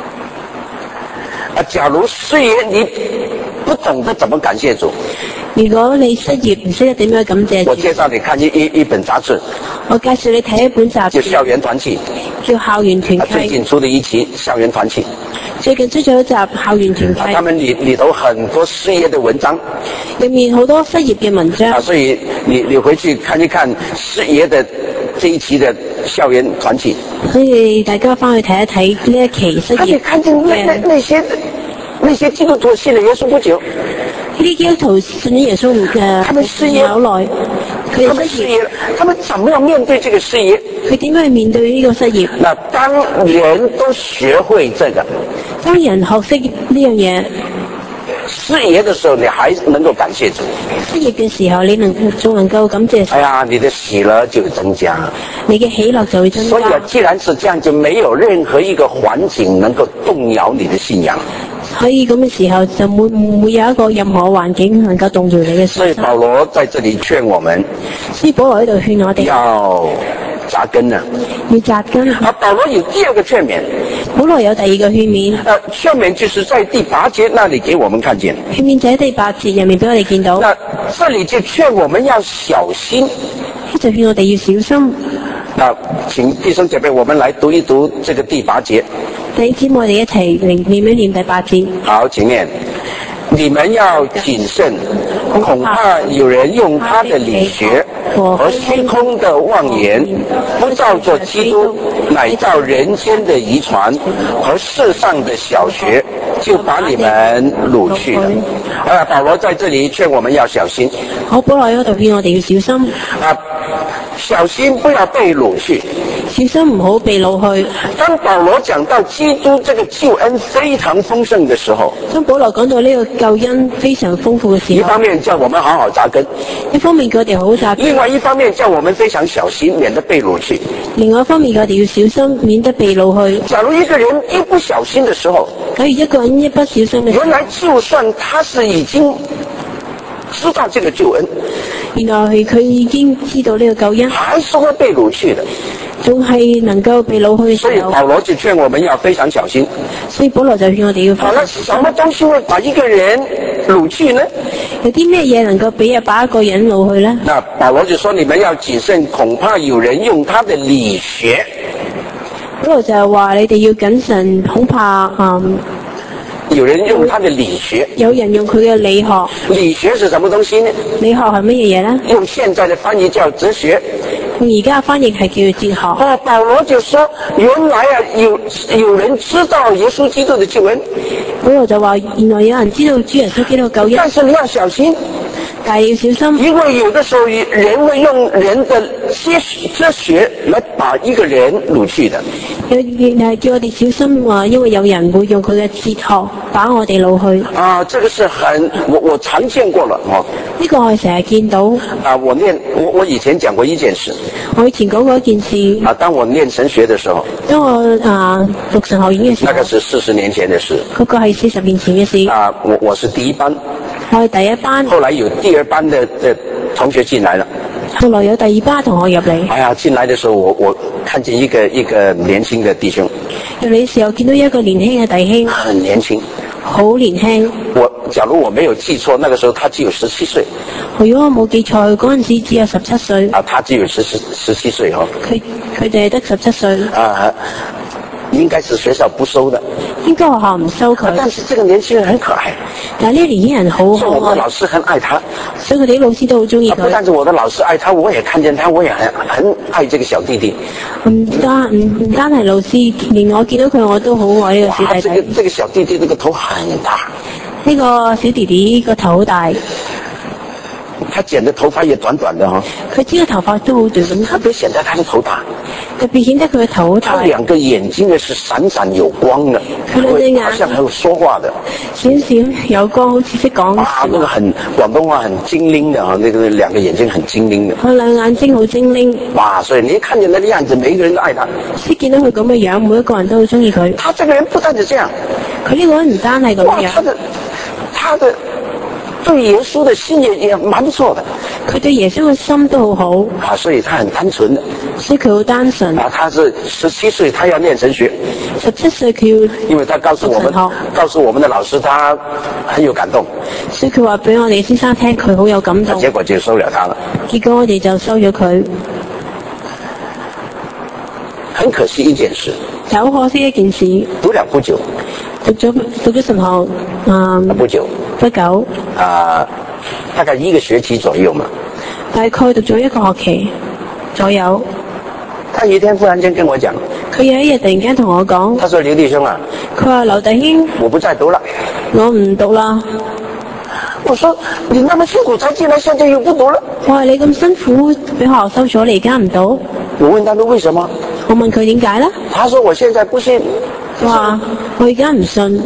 假如事業你不懂得怎麼感謝主， 如果你失業唔識得點樣感謝主， 我介紹你看一本雜誌。 我介紹你睇一本雜誌， 叫校園團契。 叫校園團契。 最近出的一期校園團契。 最近出咗一集校園團契。 他們裏頭很多失業的文章。 入面好多失業嘅文章。 所以你回去看一看失業的這一期的校園團契。 所以大家翻去睇一睇呢一期失業。 你看見那些基督徒信了耶穌不久， 呢啲基督徒信咗耶穌嘅， 他們失業好耐， 他們失業，他們怎麼樣面對這個失業？ 佢點樣去面對呢個失業？ 那當人都學會這個， 當人學識呢樣嘢， 失業的時候你還能夠感謝主。 失業嘅時候你仲能夠感謝。 哎呀，你的喜樂就增加， 你嘅喜樂就會增加。 所以既然是這樣，就沒有任何一個環境能夠動搖你的信仰。 所以咁嘅時候就唔會有一個任何環境能夠動搖你嘅信心。 所以保羅在這裡勸我們， 所以保羅喺度勸我哋要扎根啊， 要扎根。 保羅有第二個勸勉， 保羅有第二個勸勉。 勸勉就是在第8節那裡給我們看見。 勸勉就喺第8節入面俾我哋見到。 那這裡就勸我們要小心， 就勸我哋要小心。 那請弟兄姐妹，我們來讀一讀這個第8節。 弟兄姊妹，我哋一齊念一念第8節。 好，請念。你們要謹慎，恐怕有人用他的理學和虛空的妄言，不照着基督，乃照人间的遺傳和世上的小學，就把你們擄去了。保羅在這裡勸我們要小心。 保羅喺度勸我哋要小心。 小心不要被擄去。 小心唔好被擄去。 當保羅講到基督這個救恩非常豐盛的時候， 當保羅講到呢個救恩非常豐富嘅時候， 一方面叫我們好好扎根， 一方面叫我哋好好扎根， 另外一方面叫我們非常小心，免得被擄去。 另外一方面叫我哋要小心，免得被擄去。 假如一個人一不小心的時候， 假如一個人一不小心嘅時候， 原來就算他是已經知道這個救恩， 原來佢已經知道呢個救恩， 還是會被擄去的， 仲係能夠被擄去嘅時候。 所以保羅就勸我們要非常小心。 所以保羅就勸我哋要。 好了，什麼東西會把一個人擄去呢？ 有啲咩嘢能夠把一個人擄去呢？ 那保羅就說你們要謹慎，恐怕有人用他的理學。 保羅就係話你哋要謹慎，恐怕有人用他的理學， 有人用佢嘅理學。 理學是什麼東西呢？ 理學係乜嘢嘢呢？ 用現在的翻譯叫哲學。 用而家嘅翻譯係叫哲學。 保羅就說原來有人知道耶穌基督的救恩。 保羅就話原來有人知道主耶穌基督嘅救恩。 但是你要小心。 但係要小心， 因為有的時候人會用人的哲學來把一個人擄去的。 叫我哋小心話，因為有人會用佢嘅哲學把我哋擄去。 這個是我常見過了呢個我成日見到。 我以前講過一件事。 我以前講過一件事。 當我念神學的時候。 當我讀神學院嘅時候。 那個是40年前的事。 嗰個係40年前嘅事。 我是第一班。 我係第一班。 後來有第二班的同學進來了。 後來有第二班同學入嚟。 進來的時候我看見一個年輕的弟兄。 入嚟嘅時候見到一個年輕嘅弟兄。 很年輕。 好年輕。 假如我沒有記錯，那個時候他只有17歲。 如果我冇記錯，佢嗰陣時只有17歲。 他只有17歲佢哋係得17歲。 應該是學校不收的。 應該學校唔收佢。 但是這個年輕人很可愛。 但係呢個年輕人好可愛。 所以我的老師很愛他。 所以佢哋啲老師都好中意佢。 不但是我的老師愛他，我也看見他，我也很愛這個小弟弟。 唔單係老師，連我見到佢我都好愛呢個小弟弟。 這個小弟弟這個頭很大。 呢個小弟弟個頭好大。 他剪的頭髮也短短的佢剪嘅頭髮都好短咁， 特別顯得他的頭大。 特別顯得佢嘅頭好大。 他兩個眼睛呢是閃閃有光的， 佢兩隻眼好像還有說話的， 閃閃有光，好似識講。 那個很廣東話很精靈的那個兩個眼睛很精靈的。 佢兩眼睛好精靈。 所以你一看見那個樣子，每一個人都愛他。 先見到佢咁嘅樣，每一個人都好中意佢。 他這個人不單止這樣， 佢呢個人唔單係咁樣。 他的對耶穌的心也蠻不錯的。 佢對耶穌嘅心都好好。 所以他很單純的。 所以佢好單純。 他是17歲，他要念神學。 17歲佢要。 因為他告訴我們的老師，他很有感動。 所以佢話俾我哋先生聽，佢好有感動。 結果就收了他了。 結果我哋就收咗佢。 很可惜一件事。 好可惜一件事。 讀了不久。 讀咗神學， 不久。 不久。 大概1個學期左右嘛。 大概讀咗1個學期左右。 他有一天忽然間跟我講。 佢有一日突然間同我講。 他說劉弟兄啊。 佢話劉弟兄。 我不再讀了。 我唔讀啦。 我說你那麼辛苦才進來，現在又不讀了。 我話你咁辛苦俾學校收咗，你而家唔讀。 我問他說為什麼？ 我問佢點解呢？ 他說我現在不信。 佢話我而家唔信。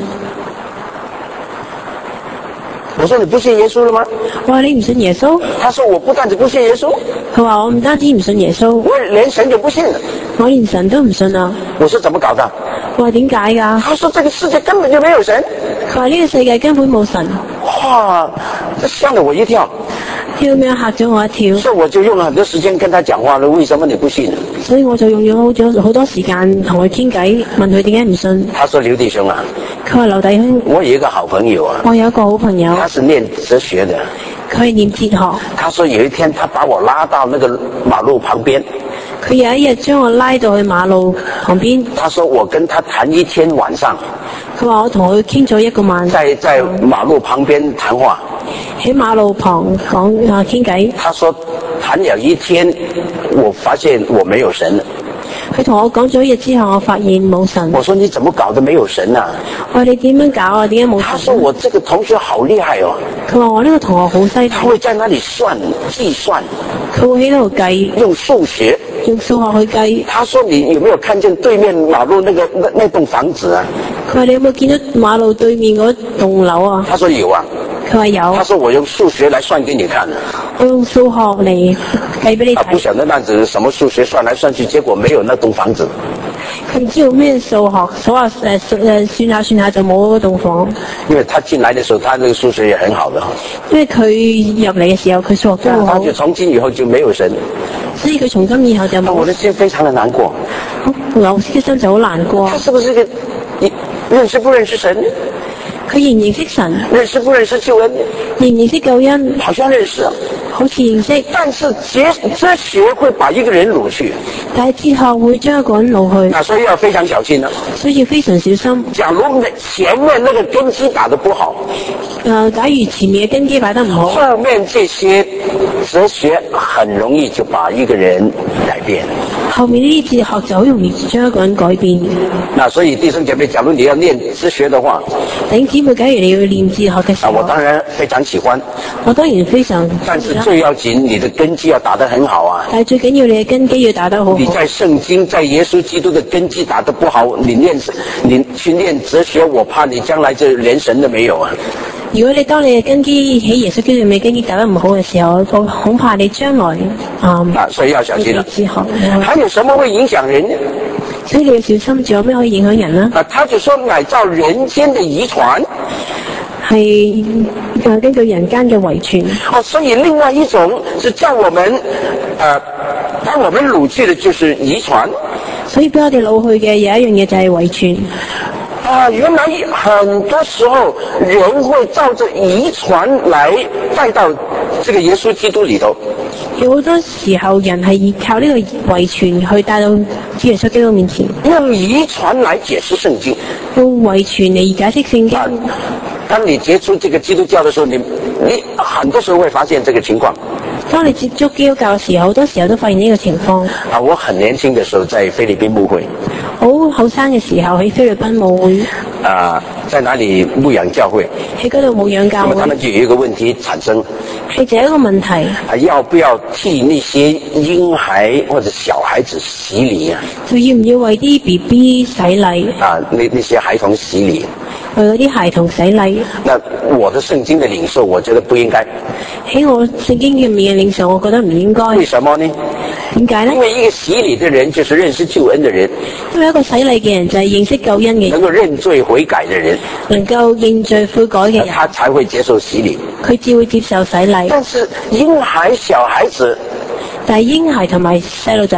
我說你不信耶穌了嗎？ 我話你唔信耶穌。 他說我不但止不信耶穌。 佢話我唔單止唔信耶穌， 我連神就不信了。 我連神都唔信啊。 我說怎麼搞的？ 我話點解㗎？ 他說這個世界根本就沒有神。 佢話呢個世界根本冇神。 哇，這嚇了我一跳。 咁樣嚇咗我一跳。 所以我就用了很多時間跟他講話了。為什麼你不信？ 所以我就用咗好多時間同佢傾偈，問佢點解唔信。 他說劉弟兄啊。 佢話劉弟兄。 我有一個好朋友啊。 我有一個好朋友。 他是念哲學的。 佢係念哲學。 他說有一天他把我拉到那個馬路旁邊。 佢有一日將我拉到去馬路旁邊。 他說我跟他談一天晚上。 佢話我同佢傾咗1個晚上。 在馬路旁邊談話。 喺馬路旁傾偈。 談了一天，我發現我沒有神了。 佢同我講咗一日之後，我發現冇神。 我說你怎麼搞得沒有神啊？ 我話你點樣搞啊？點解冇神？ 他說我這個同學好厲害哦。 佢話我呢個同學好犀利。 他會在那裡計算。 佢會喺度計。 用數學去計。 他說你有沒有看見對面馬路那棟房子啊？ 佢話你有冇見到馬路對面嗰棟樓啊？ 他說有啊。 佢話有。 他說我用數學來算給你看。 我用數學嚟計俾你睇。 他不曉得那子什麼數學算來算去，結果沒有那棟房子。 佢唔知道咩數學，算下就冇嗰棟房。 因為他進來的時候，他那個數學也很好的。 因為佢入嚟嘅時候，佢數學都好。 他就從今以後就沒有神。 所以佢從今以後就冇。 我的心非常的難過。 老師嘅心就好難過。 他是不是個認識不認識神？ 佢認唔認識神？ 認識不認識救恩？ 認唔認識救恩？ 好像認識啊， 好似認識。 但是哲學會把一個人擄去。 但係哲學會將一個人擄去。 那所以要非常小心啦。 所以要非常小心。 假如前面那個根基打得不好， 假如前面嘅根基擺得唔好， 後面這些哲學很容易就把一個人改變。 後面呢啲哲學就好容易將一個人改變。 那所以弟兄姐妹，假如你要念哲學的話， 弟兄姊妹，假如你要念哲學嘅時候， 我當然非常喜歡。 我當然非常。 但是最要緊，你的根基要打得很好啊。 但係最緊要你嘅根基要打得好好。 你在聖經，在耶穌基督的根基打得不好，你去念哲學，我怕你將來就連神都沒有啊。 如果你當你嘅根基喺耶穌基督嘅根基打得唔好嘅時候，我恐怕你將來所以要小心啦。 哲學還有什麼會影響人呢？ 所以你要小心，仲有咩可以影響人呢？ 他就說乃照人間的遺傳， 係根據人間嘅遺傳。 所以另外一種是叫我們把我們擄去的就是遺傳。 所以俾我哋擄去嘅有一樣嘢就係遺傳。 原來很多時候人會照着遺傳來帶到這個耶穌基督裏頭。 有好多時候人係依靠呢個遺傳去帶到主耶穌基督面前。 用遺傳來解釋聖經。 用遺傳嚟解釋聖經。 當你接觸這個基督教的時候，你很多時候會發現這個情況。 當你接觸基督教嘅時候，好多時候都發現呢個情況。 我很年輕的時候在菲律賓牧會。 好後生嘅時候喺菲律賓牧會。 在哪裡牧養教會？ 喺嗰度牧養教會。 那麼他們就有一個問題產生。 係就一個問題。 要不要替那些嬰孩或者小孩子洗禮啊？ 就要唔要為啲 BB 洗禮？ 那些孩童洗禮。 為嗰啲孩童洗禮。 那我的聖經的領受，我覺得不應該。 喺我聖經入面嘅領受，我覺得唔應該。 為什麼呢？ 點解呢？ 因為一個洗禮的人就是認識救恩的人。 因為一個洗禮嘅人就係認識救恩嘅人。 能夠認罪悔改的人。 能夠認罪悔改嘅人。 他才會接受洗禮。 佢只會接受洗禮。 但是嬰孩、小孩子， 但係嬰孩同埋細路仔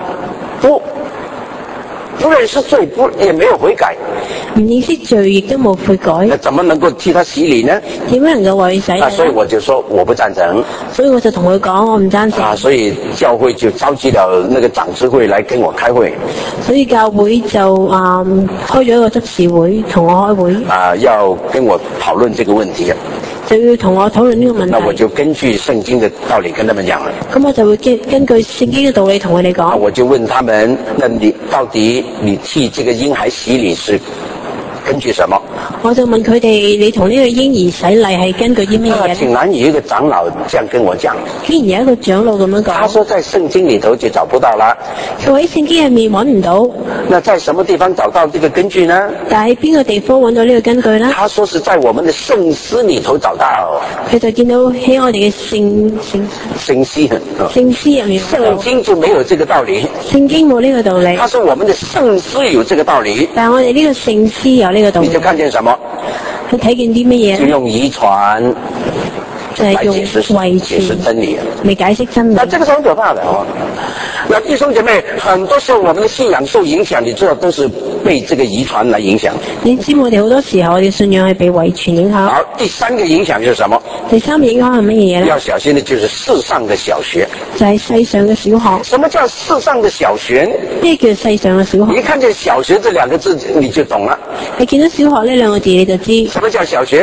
不認識罪，也沒有悔改， 唔認識罪亦都冇悔改， 那怎麼能夠替他洗禮呢？ 點樣能夠為佢洗禮？ 所以我就說我不贊成。 所以我就同佢講，我唔贊成。 所以教會就召集了那個長執會來跟我開會。 所以教會就開咗一個執事會，同我開會。 要跟我討論這個問題。 就要同我討論呢個問題。 那我就根據聖經的道理跟他們講了。 咁我就會根據聖經嘅道理同佢哋講。 我就問他們：那你到底你替這個嬰孩洗禮是根據什麼？ 我就問佢哋：你同呢個嬰兒洗禮係根據啲乜嘢？ 竟然有一個長老這樣跟我講。 竟然有一個長老咁樣講。 他說在聖經裏頭就找不到啦。 佢喺聖經入面揾唔到。 那在什麼地方找到這個根據呢？ 但喺邊個地方揾到呢個根據呢？ 他說是在我們的聖詩裏頭找到。 佢就見到喺我哋嘅聖詩入面。 聖經就沒有這個道理。 聖經冇呢個道理。 他說我們的聖詩有這個道理。 但係我哋呢個聖詩有呢個道理。 你就看見什麼？ 佢睇見啲乜嘢？ 就用遺傳。 就係用遺傳真理， 嚟解釋真理。 那這個是很可怕的哦。那弟兄姐妹，很多時候我們的信仰受影響，你知道都是被這個遺傳來影響。 你知我哋好多時候我哋信仰係被遺傳影響。 好，第三個影響就是什麼？ 第三個影響係乜嘢呢？ 要小心的就是世上的小學。 就係世上嘅小學。 什麼叫世上的小學？ 咩叫世上嘅小學？ 你一看見小學這兩個字，你就懂了。 你見到小學呢兩個字，你就知。 什麼叫小學？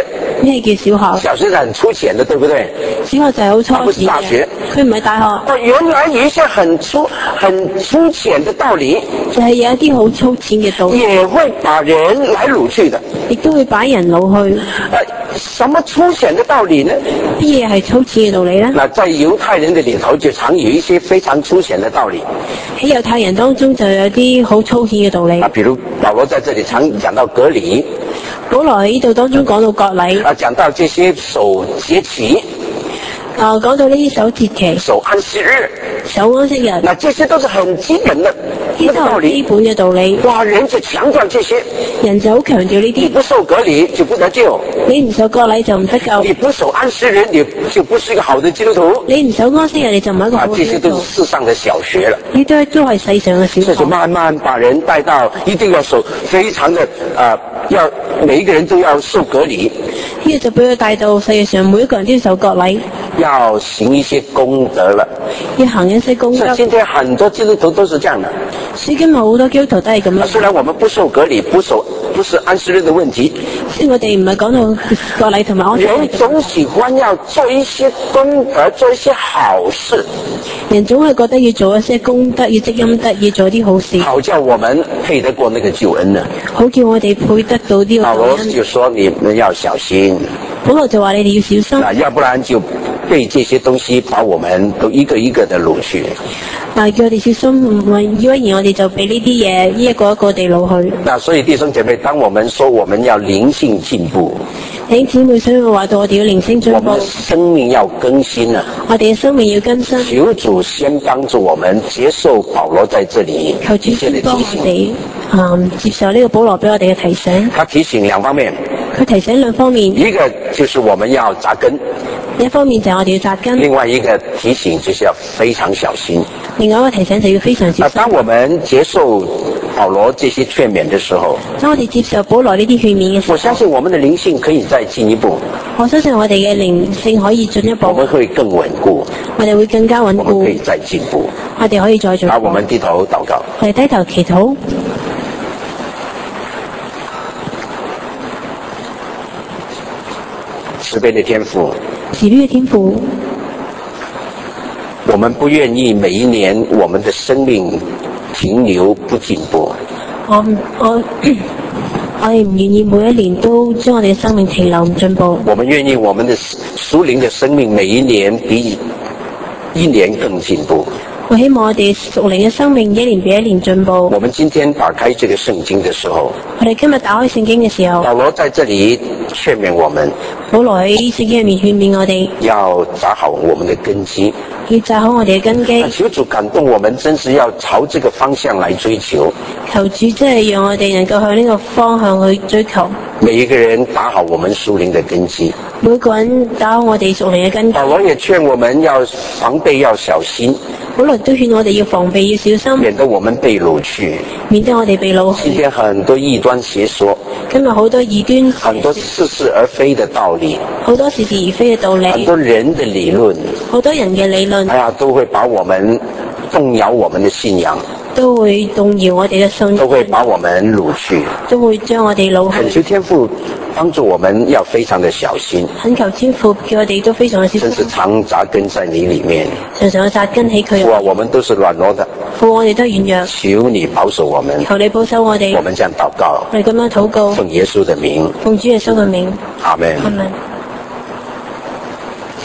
咩叫小學？ 小學是很粗淺的，對不對？ 小學就係好初它不是淺嘅大學， 佢唔係大學， 哦，原來有一些很粗淺的道理， 就係有一啲好粗淺嘅道理， 也會把人來擄去的。 亦都會把人擄去。 什麼粗淺的道理呢？ 乜嘢係粗淺嘅道理呢？ 那在猶太人的裏頭就常有一些非常粗淺的道理。 喺猶太人當中就有啲好粗淺嘅道理。 比如保羅在這裏常講到割禮， 保羅喺呢度當中講到割禮， 講到這些守節期， 講到呢啲守節期、 守安息日、 守安息日， 那這些都是很基本的呢啲係基本嘅道理。 哇，人就強調這些， 人就好強調呢啲。 你不受割禮就不得救， 你唔受割禮就唔得救。 你不守安息日你就不是一個好的基督徒。 你唔守安息日你就唔係一個好嘅基督徒。 這些都是世上的小學了。 呢都係世上嘅小學。 這就慢慢把人帶到一定要守，非常的要每一個人都要受割禮。 呢個就俾佢帶到世界上每一個人都要受割禮， 要行一些功德了， 要行一些功德。 今天很多基督徒都是這樣的。 所以今日好多基督徒都係咁樣。 雖然我們不受割禮，不是安息日的問題， 雖然我哋唔係講到割禮同埋安息日。 人總喜歡要做一些功德，做一些好事。 人總係覺得要做一些功德，要積陰德，要做啲好事， 好叫我們配得過那個救恩呢。 好叫我哋配得到呢個救恩。 保羅就說你們要小心。 保羅就話你哋要小心。 要不然就被這些東西把我們都一個一個的擄去。 叫我哋小心，以為然我哋就俾呢啲嘢一個一個地擄去。 所以弟兄姐妹，當我們說我們要靈性進步， 弟兄姊妹，所以話到我哋要靈性進步， 我們生命要更新啊！ 我哋嘅生命要更新。 求主先幫助我們接受保羅在這裏求主先幫我哋接受呢個保羅俾我哋嘅提醒。 他提醒兩方面， 佢提醒兩方面， 一個就是我們要扎根， 一方面就係我哋要扎根， 另外一個提醒就是要非常小心。 另外一個提醒就要非常小心。 當我們接受保羅這些勸勉的時候， 當我哋接受保羅呢啲勸勉嘅時候， 我相信我們的靈性可以再進一步。 我相信我哋嘅靈性可以進一步， 我們會更穩固， 我哋會更加穩固， 我們可以再進步， 我哋可以再進步。 好，我們低頭禱告， 我哋低頭祈禱。 慈悲的天父， 慈悲嘅天父， 我們不願意每一年我們的生命停留不進步。 我哋唔願意每一年都將我哋嘅生命停留唔進步。 我們願意我們的屬靈的生命每一年比一年更進步。 我希望我哋屬靈嘅生命一年比一年進步。 我們今天打開這個聖經的時候， 我哋今日打開聖經嘅時候， 保羅在這裏勸勉我們， 保羅喺聖經入面勸勉我哋要扎好我們的根基， 要扎好我哋嘅根基。 求主感動我們，真是要朝這個方向來追求。 求主真係讓我哋能夠向呢個方向去追求。 每一個人打好我們屬靈的根基， 每個人打好我哋屬靈嘅根基。 保羅也勸我們要防備，要小心。 保羅都勸我哋要防備，要小心， 免得我們被擄去。 免得我哋被擄去。 今天很多異端邪說， 今日好多異端， 很多似是而非的道理， 好多似是而非嘅道理， 很多人的理論， 好多人嘅理論， 都會把我們動搖我們的信仰， 都會動搖我哋嘅信仰， 都會把我們擄去， 都會將我哋擄去。 懇求天父幫助我們要非常的小心， 懇求天父叫我哋都非常的小心， 真是常扎根在你裏面， 常常扎根喺佢。 我們都是軟弱的， 我哋都軟弱， 求你保守我們， 求你保守我哋。 我們這樣禱告， 我哋咁樣禱告， 奉耶穌的名， 奉主耶穌嘅名， 阿們。 阿們。